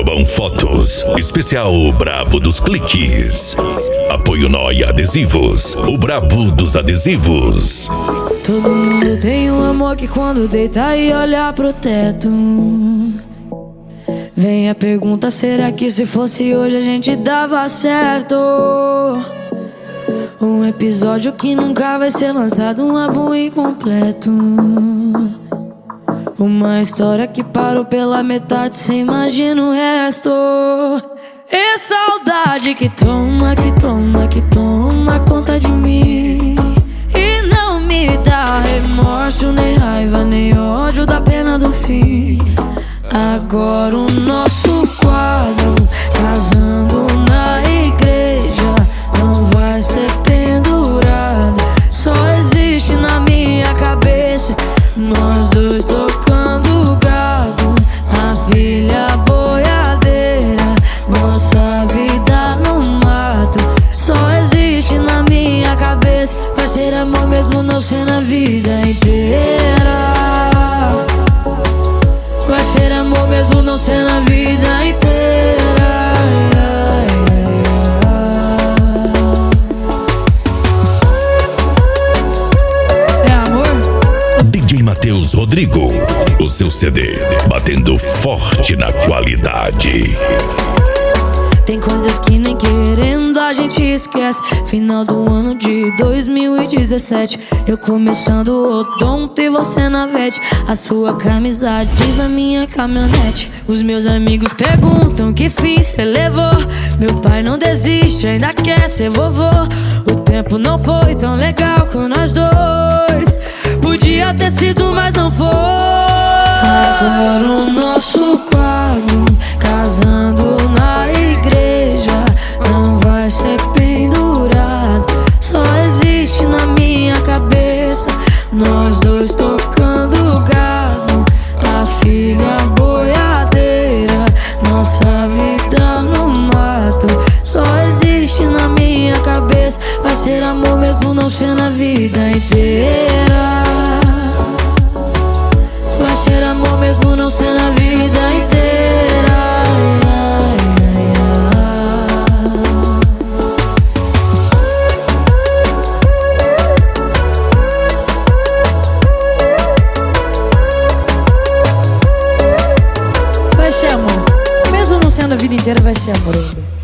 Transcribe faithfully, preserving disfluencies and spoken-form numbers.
Lobão Fotos, especial Brabo dos Cliques. Apoio Nóia Adesivos, o Brabo dos Adesivos. Todo mundo tem um amor que quando deita e olha pro teto, vem a pergunta, será que se fosse hoje a gente dava certo? Um episódio que nunca vai ser lançado, um álbum incompleto. Uma história que parou pela metade, cê imagina o resto. E saudade que toma, que toma, que toma conta de mim. E não me dá remorso, nem raiva, nem ódio da pena do fim. Agora o nosso quadro, casando na igreja, não vai ser pendurado. Só existe na minha cabeça, nós dois tocando gado, a filha boiadeira, nossa vida no mato. Só existe na minha cabeça, vai ser amor mesmo não ser na vida inteira. Vai ser amor mesmo não ser na vida inteira. É amor? D J Matheus Rodrigo, o seu C D batendo forte na qualidade. Tem coisas que nem querendo a gente esquece. Final do ano de dois mil e dezessete, eu começando o odonto e você na vete. A sua camisa diz na minha caminhonete. Os meus amigos perguntam que fim cê levou. Meu pai não desiste, ainda quer ser vovô. O tempo não foi tão legal com nós dois, podia ter sido, mas não foi. Agora o nosso quadro, casando na igreja, não vai ser pendurado. Só existe na minha cabeça, nós dois tocando gado, a filha boiadeira, nossa vida no mato. Só existe na minha cabeça, vai ser amor mesmo não ser na vida inteira. Vai ser amor mesmo não ser na vida inteira. Vai ser amor, mesmo não sendo a vida inteira, vai ser amor ainda.